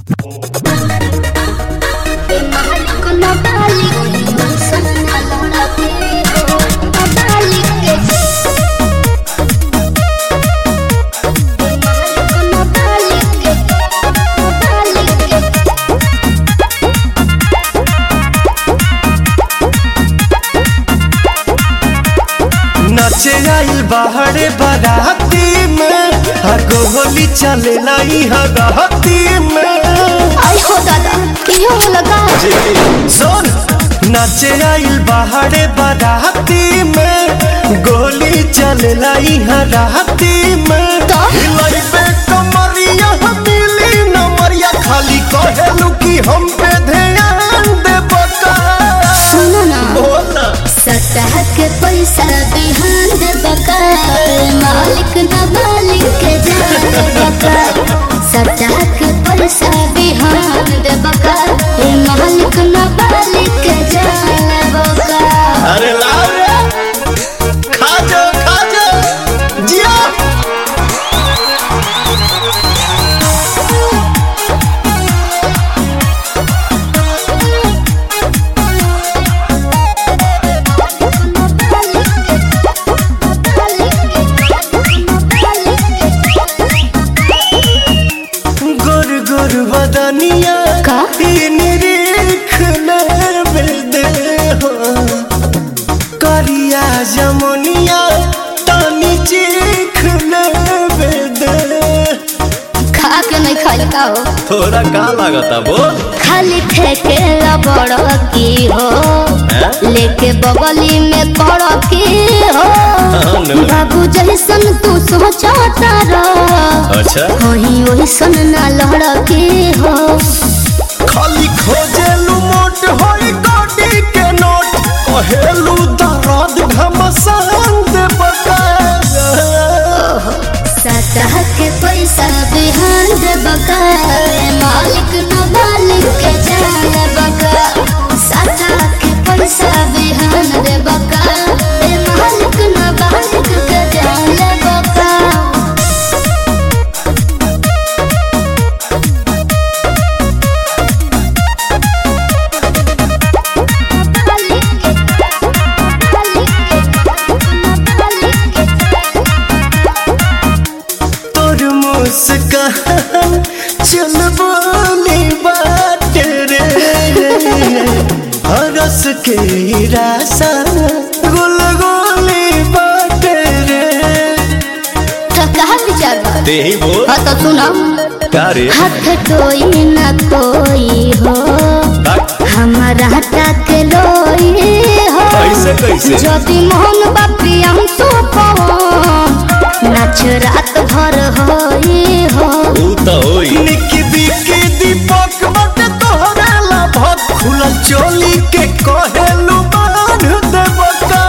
नाचे आइल बाहरे बाराती में हगो होली चले लाई हगहती में। आई हो दादा क्यों लगा सुन नाचे आइल बाहरे बाराती में गोली चले लाई हराती में। हिलाई पे कमरिया मिली नमरिया खाली कहेलू कि हम पे ध्यान दे बका। सुनो ना बोला सतह के पैसा बिहान दे बका मालिक ना मालिक के जान बका। सतह के पैसा बिहान दे बका मालिक ना मालिक के जान बका। अरे लाओ रे खा जा जिया। गोर गोर बदनिया का? निरीख दे हो करिया जमुनिया तानी चीख दे। खा के नहीं खाई का हो थोड़ा का लागता बोल खाली फेंके बड़ की हो लेके बगली में पड़ की हो। बाबू जैसन तू सोचता रह अच्छा वही वैसन ना लड़ की हो। खाली खोजेलू मोट होई गोटी के नोट कहेलू दर्द घमसान दे बका। सतह के पैसा बिहान दे बका मालिक न मालिक के जान बका। सतह के पैसा बिहान दे बका मालिक न मालिक के जान बका। तोर मुस्कान चल बोली बात रे हरस के रासा गुल गोली बात रे। तो कहा विचार बा? ते ही बोल हाँ तो सुना का रे हाथ कोई न कोई हो हमारा तक लोई हो। कैसे यदि मोहन बापी हम तो नाच रात भर होई हो। ऊ तो होई निकी बिकी दीपक बट तोहरा ला भत खुला चोली के कहेलू बांध दे बका।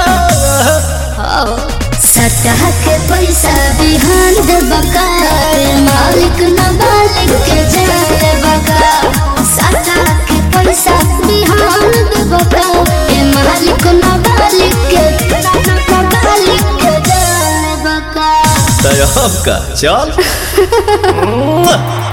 सतह के पैसा बिहान दे बका मालिक न मालिक के जान बका। सतह के पैसा बिहान दे बका मालिक न मालिक के जान बका। तय का चल